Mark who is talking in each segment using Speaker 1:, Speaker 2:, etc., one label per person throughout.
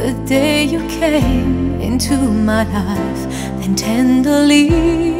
Speaker 1: the day you came into my life. Then tenderly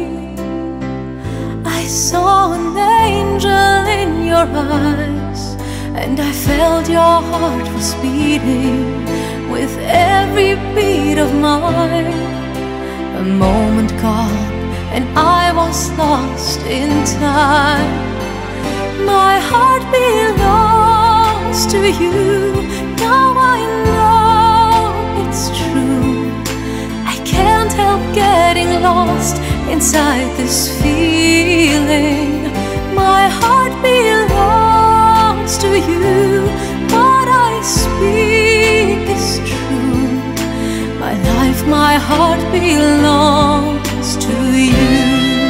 Speaker 1: I saw an angel in your eyes, and I felt your heart was beating with every beat of mine. A moment gone and I was lost in time. My heart belongs to you. Now I know it's true. I can't help getting lost inside this feeling. My heart belongs to you. What I speak is true. My life, my heart belongs to you.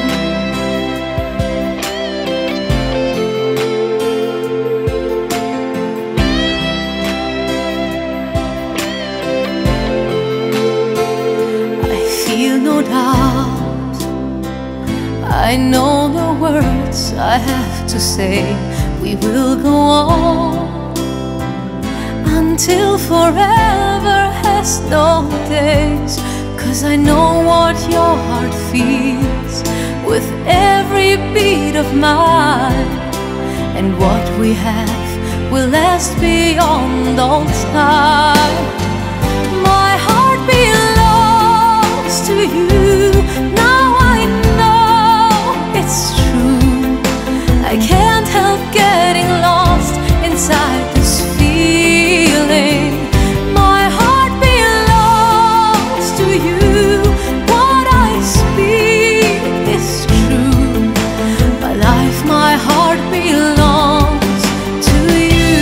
Speaker 1: No doubt, I know the words I have to say. We will go on until forever has no days, 'cause I know what your heart feels with every beat of mine. And what we have will last beyond all time. My heart belongs to you. Now I know it's true. I can't help getting lost inside this feeling. My heart belongs to you. What I speak is true. My life, my heart belongs to you.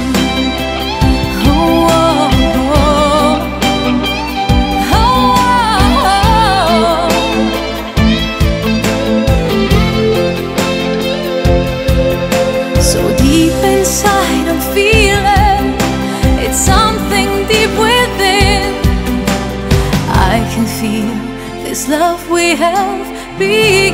Speaker 1: Oh, oh, oh. So deep inside I'm feeling it's something deep within. I can feel this love we have been.